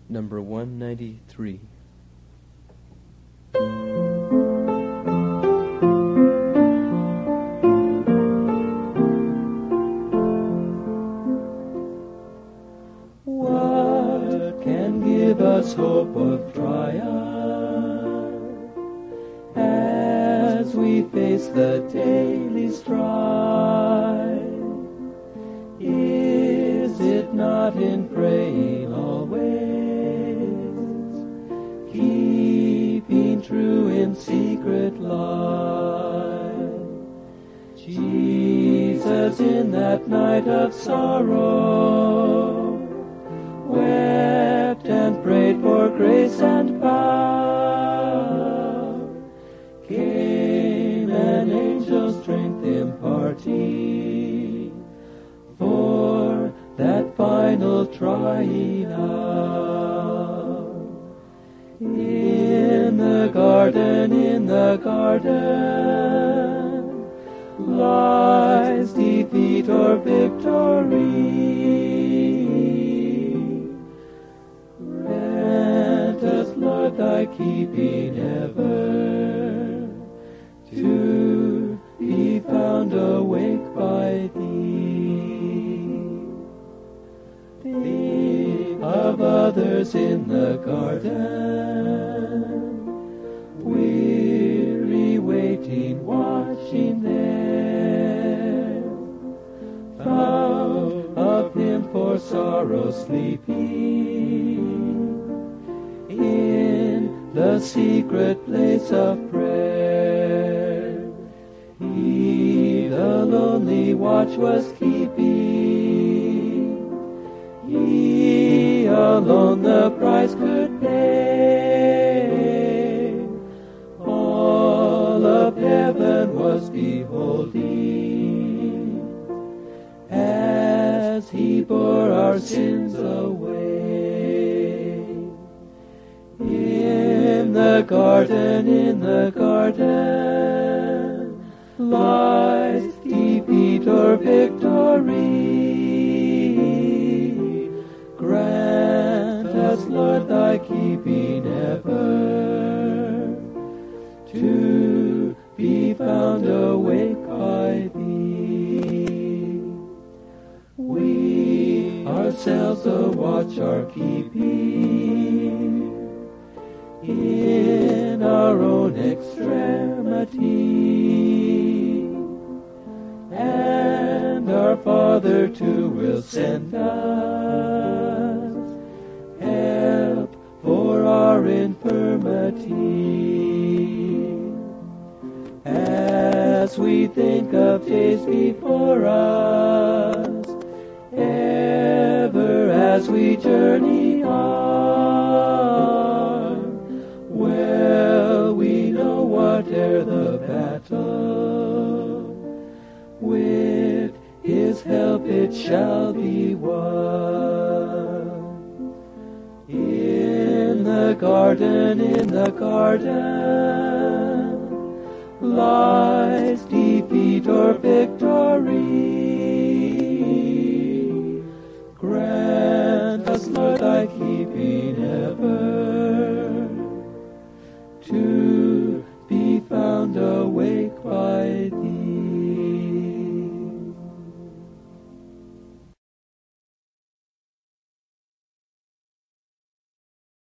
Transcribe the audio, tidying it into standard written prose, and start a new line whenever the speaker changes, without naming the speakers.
number 193.
What can give us hope of triumph as we face the daily strife? Is it not in praying always, keeping true in secret life? Jesus in that night of sorrow wept and prayed for grace and power. Came an angel's strength imparting for that final trying hour. In the garden, lies defeat or victory. Grant us, Lord, thy keeping ever, to be found awake by thee. Think of others in the garden, weary waiting, watching there. Found of him for sorrow sleeping in the secret place of prayer. He the lonely watch was keeping, he alone the price could pay. All of heaven was beholding as he bore our sins away. In the garden, lies defeat or victory. Grant us, Lord, thy keeping ever, to be found awake by thee. We ourselves a watch are keeping in our own extremity, and our Father too will send us help for our infirmity. As we think of days before us, ever as we journey on, well we know whate'er the battle, with his help it shall be won. In the garden, lies defeat or victory. Grant us, Lord, thy keeping